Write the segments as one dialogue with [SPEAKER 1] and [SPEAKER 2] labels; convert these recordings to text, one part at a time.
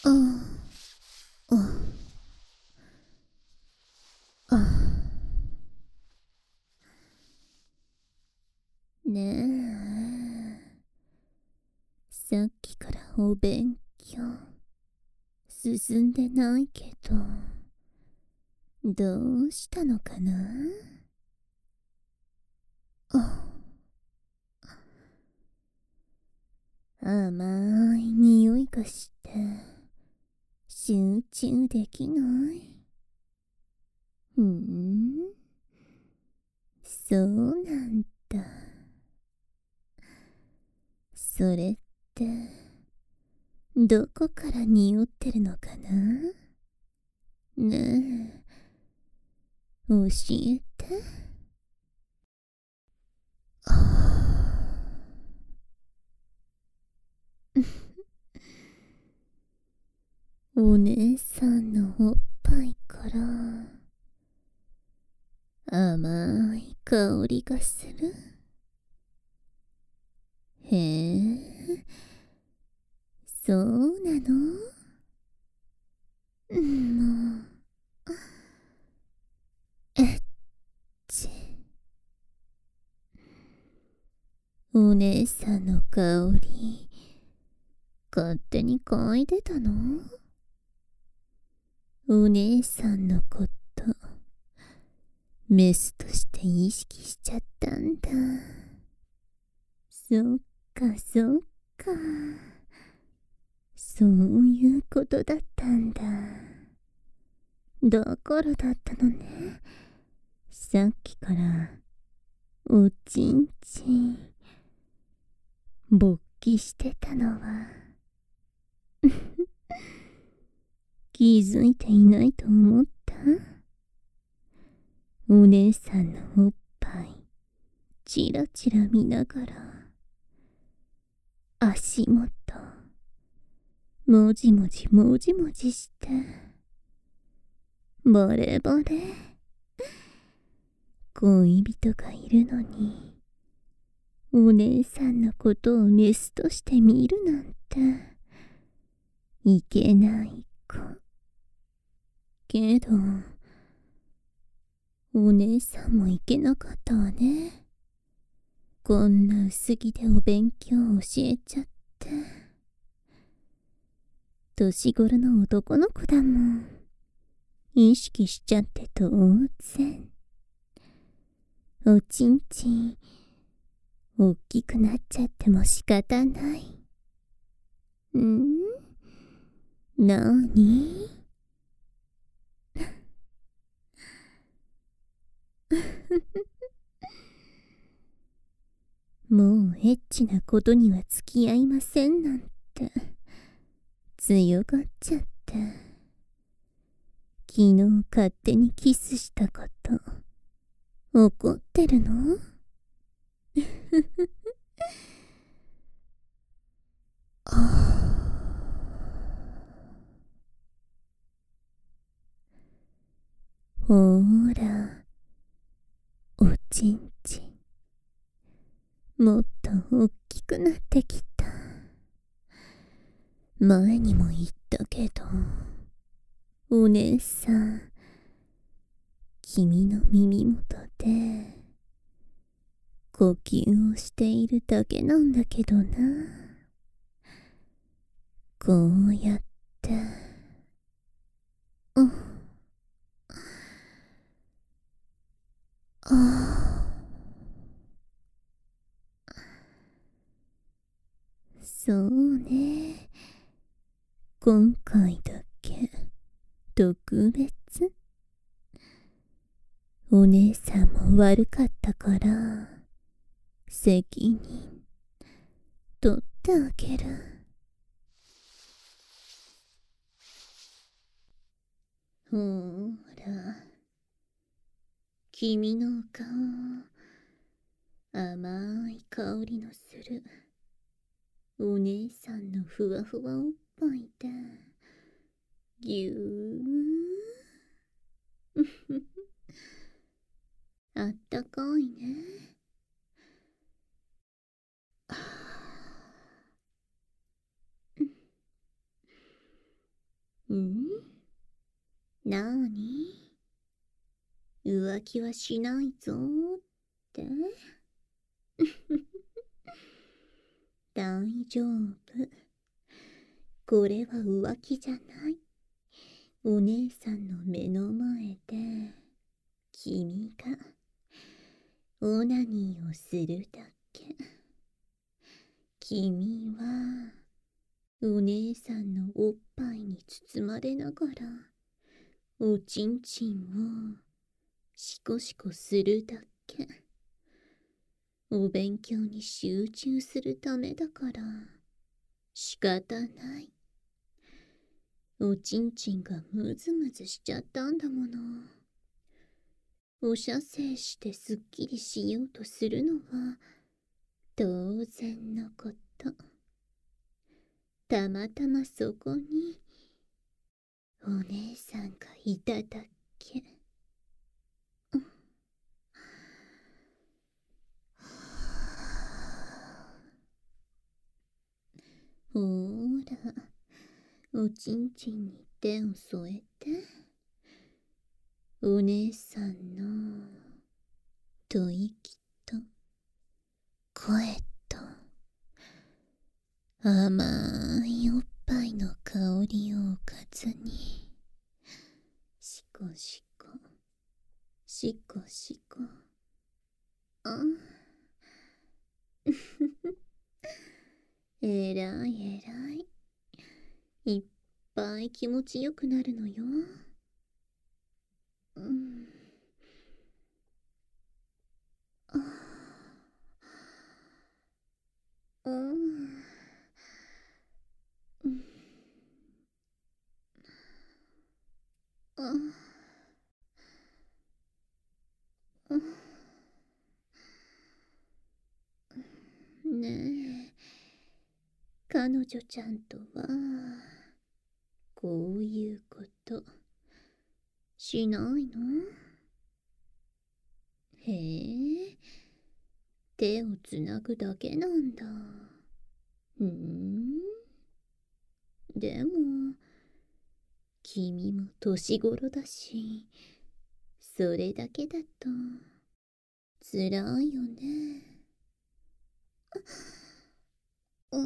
[SPEAKER 1] ああ、あ、ねえ、さっきからお勉強進んでないけど、どうしたのかな。あ、甘い匂いがして集中できない。そうなんだ。それってどこから匂ってるのかな。ねえ、教えて。お姉さんのおっぱいから甘い香りがする。へえ、そうなの。もう、えっち。お姉さんの香り勝手に嗅いでたの。お姉さんのことメスとして意識しちゃったんだ。そっかそっか、そういうことだったんだ。だからだったのね。さっきからおちんちん勃起してたのは気づいていないと思った。お姉さんのおっぱいチラチラ見ながら足元もじもじもじもじしてバレバレ。恋人がいるのにお姉さんのことをメスとして見るなんていけない子。けどお姉さんもいけなかったわね。こんな薄着でお勉強教えちゃって。年頃の男の子だもん。意識しちゃって当然。おちんちんおっきくなっちゃっても仕方ない。なにもうエッチなことには付き合いませんなんて強がっちゃって。昨日勝手にキスしたこと怒ってるの。ほーら、おちんちんもっと大きくなってきた。前にも言ったけど、お姉さん君の耳元で呼吸をしているだけなんだけどな。こうやってそうね、今回だけ特別。お姉さんも悪かったから責任取ってあげる。ほーら、君の顔甘い香りのするお姉さんのふわふわおっぱいでぎゅーあったかいね。 ん？なーに？浮気はしないぞーって？大丈夫。これは浮気じゃない。お姉さんの目の前で、君が、オナニーをするだけ。君は、お姉さんのおっぱいに包まれながら、おちんちんを、シコシコするだけ。お勉強に集中するためだから、仕方ない。おちんちんがムズムズしちゃったんだもの。お射精してすっきりしようとするのは当然のこと。たまたまそこにお姉さんがいただけ。ほーら、おちんちんに手を添えて、お姉さんの吐息と声と甘いおっぱいの香りをおかずに、シコシコ、シコシコ。あえらいえらい。いっぱい気持ちよくなるのよ。うん。あうん。うん。あうん。ねえ、彼女ちゃんとは、こういうこと、しないの？へえ、手をつなぐだけなんだ。でも、君も年頃だし、それだけだと、辛いよね。うん。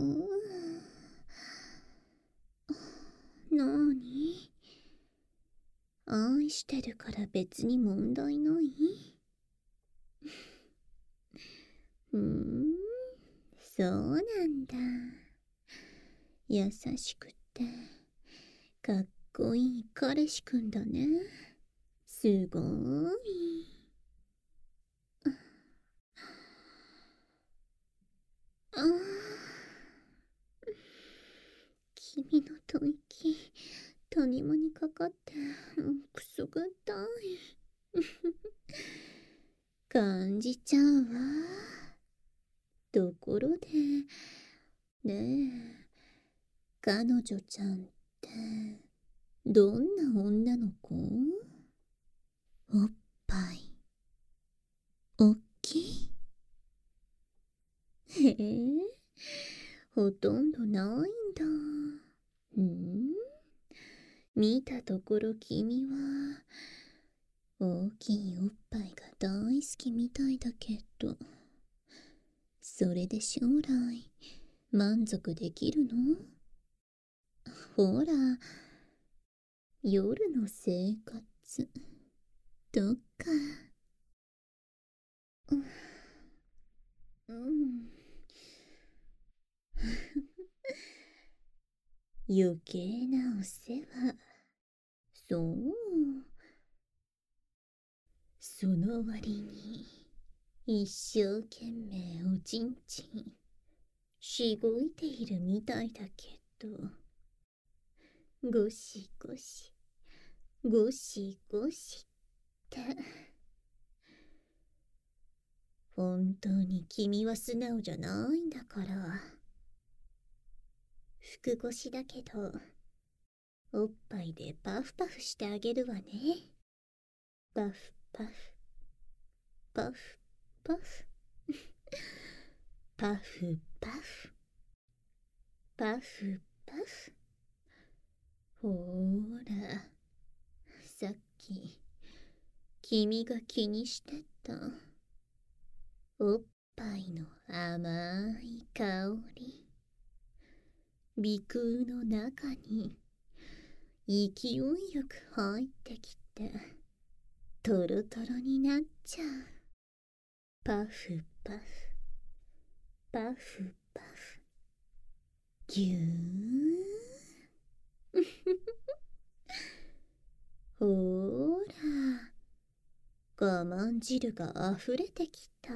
[SPEAKER 1] なーに？愛してるから別に問題ない？そうなんだ。優しくて、かっこいい彼氏くんだね。すごーい。あ君の吐息、谷間にかかって、くすぐったい。感じちゃうわ。ところで、ねえ、彼女ちゃんって、どんな女の子？おっぱい、おっきい？へえ、ほとんどないんだ。見たところ君は、大きいおっぱいが大好きみたいだけど、それで将来、満足できるの？ほら、夜の生活、とか。うん。余計なお世話。そう。その割に、一生懸命おちんちん、しごいているみたいだけど、ゴシゴシ、ゴシゴシって。本当に君は素直じゃないんだから。服越しだけど、おっぱいでパフパフしてあげるわね。パフパフ、パフパフ、パフパフ、パフパフ。 ほーら、さっき君が気にしてたおっぱいの甘い香り、鼻腔の中に勢いよく入ってきてトロトロになっちゃう。パフパフパフパフぎゅーほーら、我慢汁があふれてきた。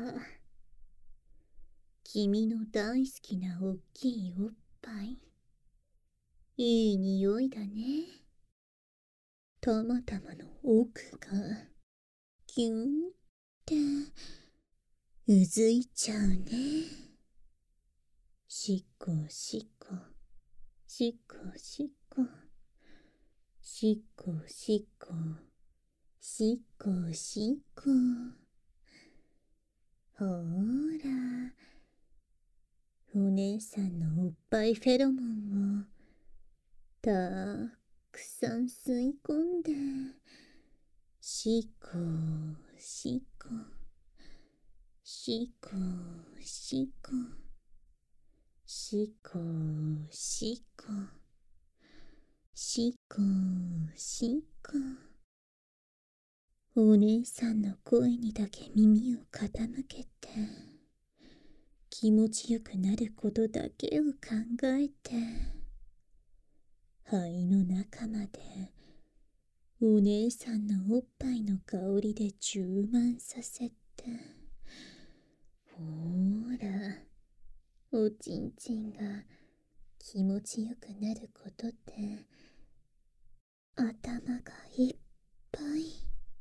[SPEAKER 1] 君の大好きなおっきいおっぱい、いい匂いだね。たまたまの奥がキュンってうずいちゃうね。しっこしっこしっこしっこしっこしっこしっこしっこ。ほーら、お姉さんのおっぱいフェロモンをたくさん吸い込んで、しっこしっこしっこしっこしっこしっこしっこしっこ。お姉さんの声にだけ耳を傾けて、気持ちよくなることだけを考えて、肺の中までお姉さんのおっぱいの香りで充満させて、ほーら、おちんちんが気持ちよくなることで頭がいっぱい。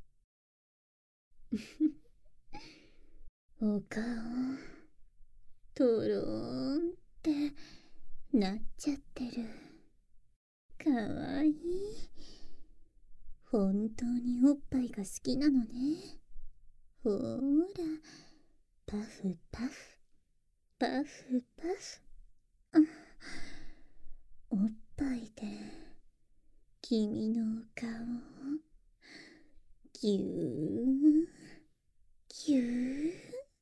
[SPEAKER 1] お顔とろーんってなっちゃってる。かわいい。本当におっぱいが好きなのね。ほーら、パフパフパフパフ。おっぱいで君の顔をぎゅーぎゅー。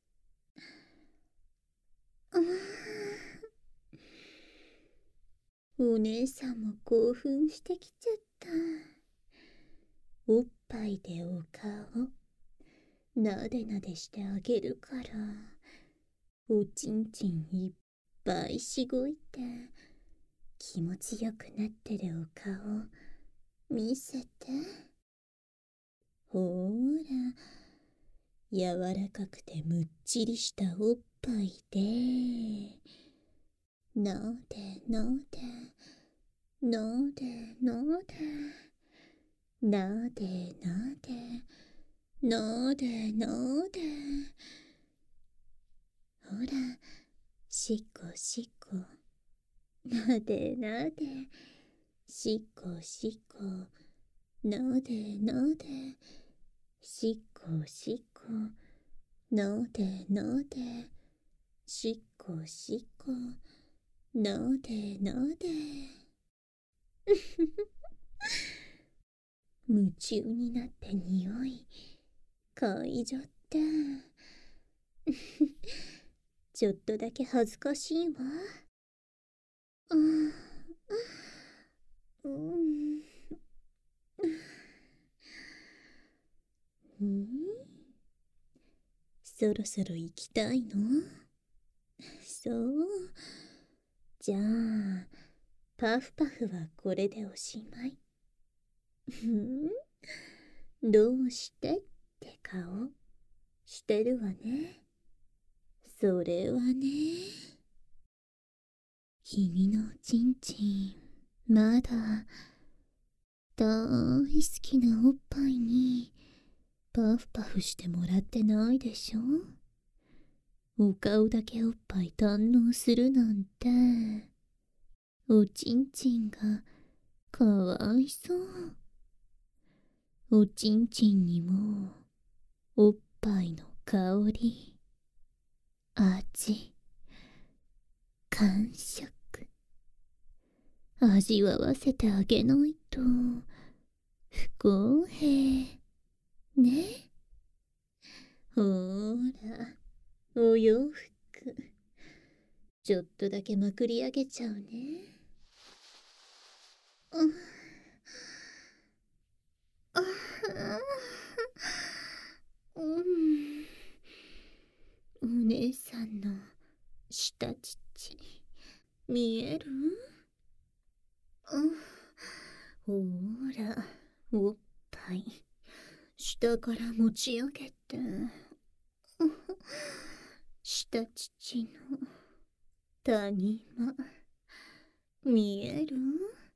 [SPEAKER 1] お姉さんも興奮してきちゃった。おっぱいでお顔なでなでしてあげるから、おちんちんいっぱいしごいて気持ちよくなってるお顔見せて。ほーら、柔らかくてむっちりしたおっぱいでなでなでなでなでなでなでなでなで。ほら、しっこしっこなでなでしっこしっこなでなでしっこしっこなでなでしっこしっこなでなで。夢中になって匂い嗅いじゃって、ちょっとだけ恥ずかしいわ。そろそろ行きたいの？そう。じゃあ、パフパフはこれでおしまい。どうしてって顔してるわね。それはね、君のちんちん、まだ大好きなおっぱいにパフパフしてもらってないでしょ。お顔だけおっぱい堪能するなんて、おちんちんがかわいそう。おちんちんにもおっぱいの香り、味、感触、 味わわせてあげないと不公平ね。ほーら、お洋服ちょっとだけまくり上げちゃうね。お姉さんの下乳見える？ほーら、おっぱい下から持ち上げて、下乳の谷間見える？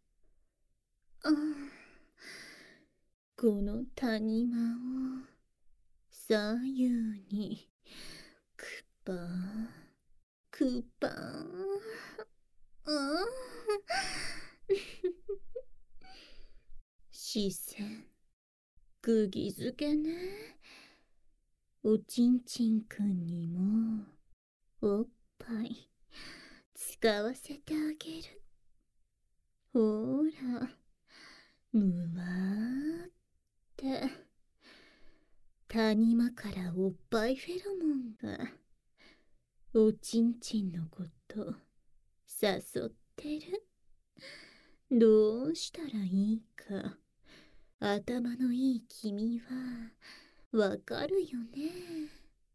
[SPEAKER 1] この谷間を左右にくぱーくぱー視線釘付けね。おちんちんくんにもおっぱい使わせてあげる。ほーら、むわーって谷間からおっぱいフェロモンがおちんちんのこと誘ってる。どうしたらいいか頭のいい君はわかるよね。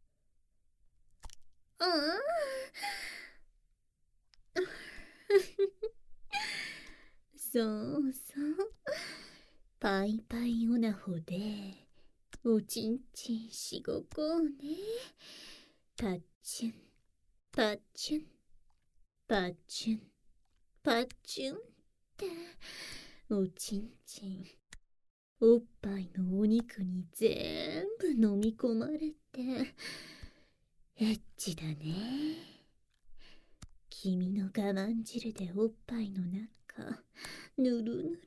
[SPEAKER 1] そうそう、パイパイオナホでおちんちんしごこうね。パッチュンパッチュンパッチュンパッチュンっておちんちんおっぱいのお肉に全部飲み込まれてエッチだね。君の我慢汁でおっぱいの中ぬるぬる。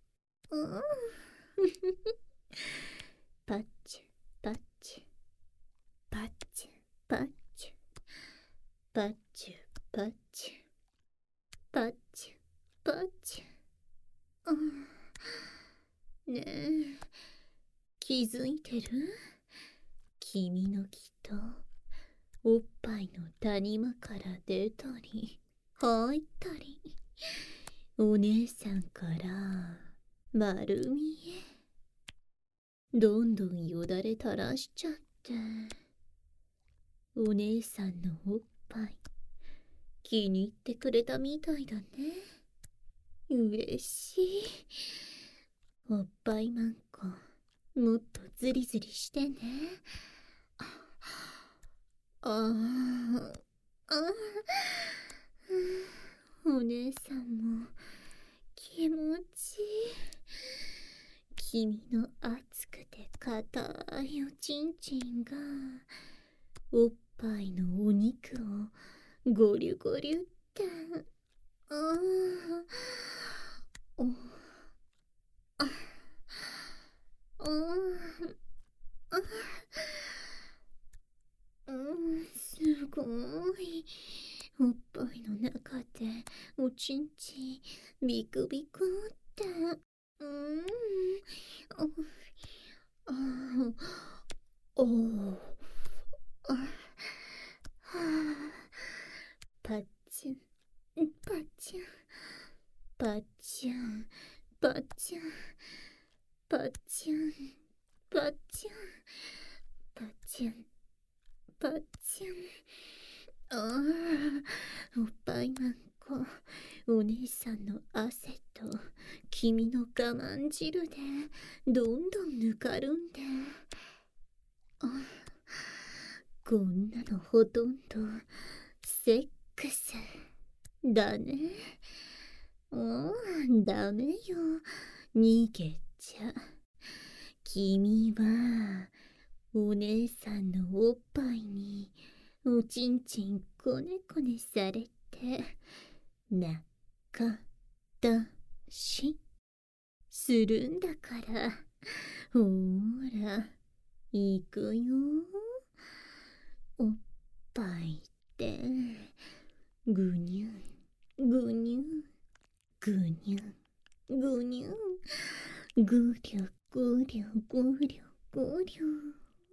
[SPEAKER 1] パッチュパッチュパッチュパッチュパッチュパッチュパッチュパッチュ。ねえ、気づいてる？君の気とおっぱいの谷間から出たり入ったり、お姉さんから丸見え。どんどんよだれ垂らしちゃって、お姉さんのおっぱい気に入ってくれたみたいだね。嬉しい。おっぱいマンコもっとズリズリしてね。お姉さんも気持ちいい。君の熱くて硬いおちんちんがおっぱいのお肉をゴリュゴリュって。すごい。おっぱいの中でおちんちんビクビクって。パッチュンパッチュンパッチュンパッチュンパッチュンパッチュンパッチュンパッチュン。おっぱいマンコ、お姉さんの汗と君の我慢汁でどんどんぬかるんで。こんなのほとんどセックスだね。ダメよ、逃げちゃ。君はお姉さんのおっぱいにおちんちんこねこねされて仲出しするんだから。ほーら、いくよ。おっぱいってぐにゅぐにゅぐにゅぐにゅぐりゅぐりゅぐりゅぐりゅ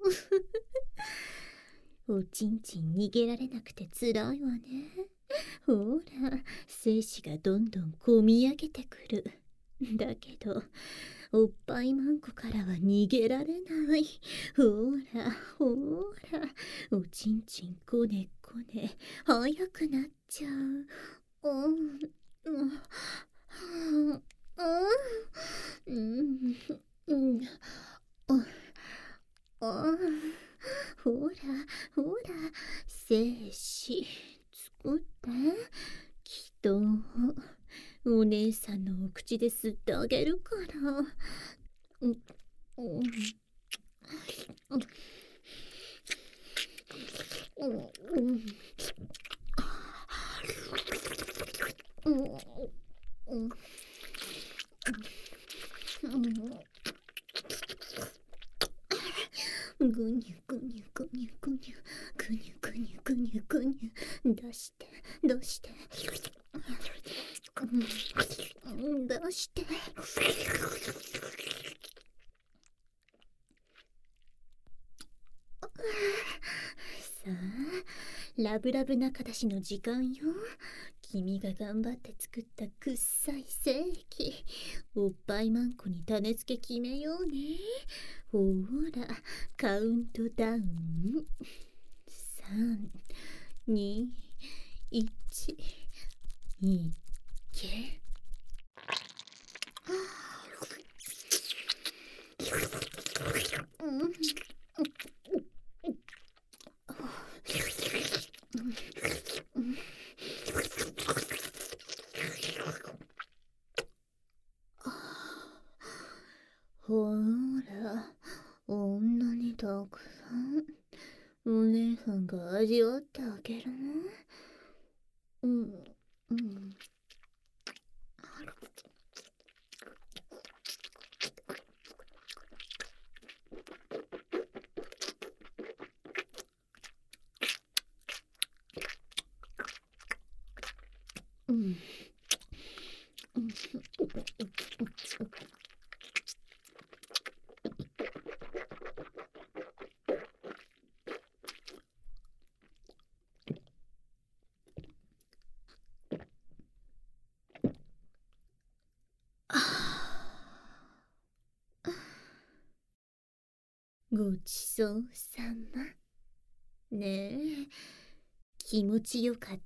[SPEAKER 1] おちんちん逃げられなくてつらいわね。ほら精子がどんどんこみ上げてくる。だけどおっぱいマンコからは逃げられない。ほらほらおちんちんこねこね早くなっちゃう。うんうんうんほらほら精子作ってきっとお姉さんのお口で吸ってあげるから。うんうんうんうんぐにゅぐにゅぐにゅぐにゅぐにゅぐにゅぐにゅぐにゅ出して出して出してさあラブラブな形の時間よ。君が頑張って作ったくっさい精液おっぱいマンコに種付け決めようね。ほらカウントダウン321いけ。ほらこんなにたくさんお姉さんが味わってあげるね。うんうんうんごちそうさま。ねえ気持ちよかった？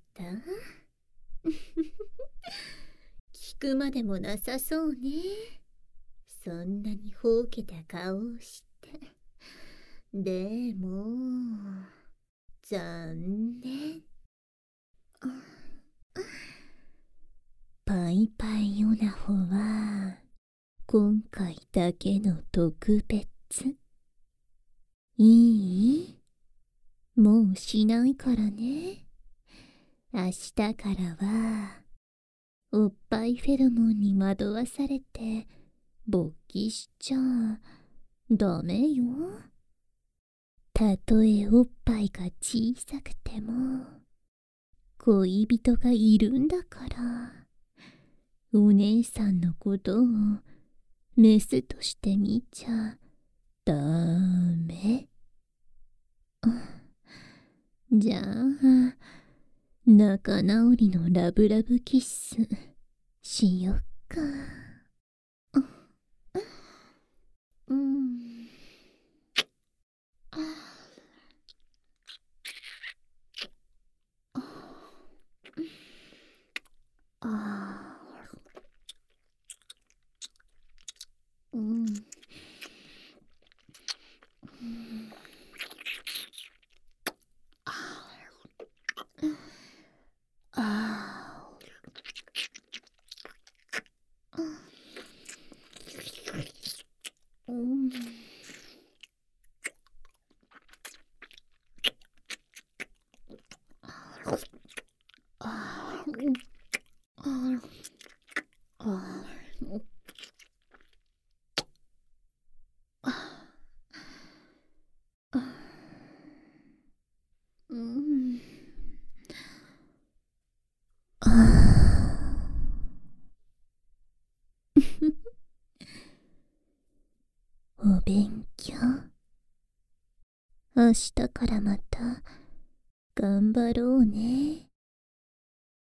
[SPEAKER 1] 聞くまでもなさそうね。そんなにほうけた顔をして。でも残念。パイパイオナホは今回だけの特別。いい？もうしないからね。明日からはおっぱいフェロモンに惑わされて勃起しちゃダメよ。たとえおっぱいが小さくても恋人がいるんだから、お姉さんのことをメスとして見ちゃダメ。じゃあ仲直りのラブラブキッスしよっか。うん。あうん。あお勉強。明日からまた頑張ろうね。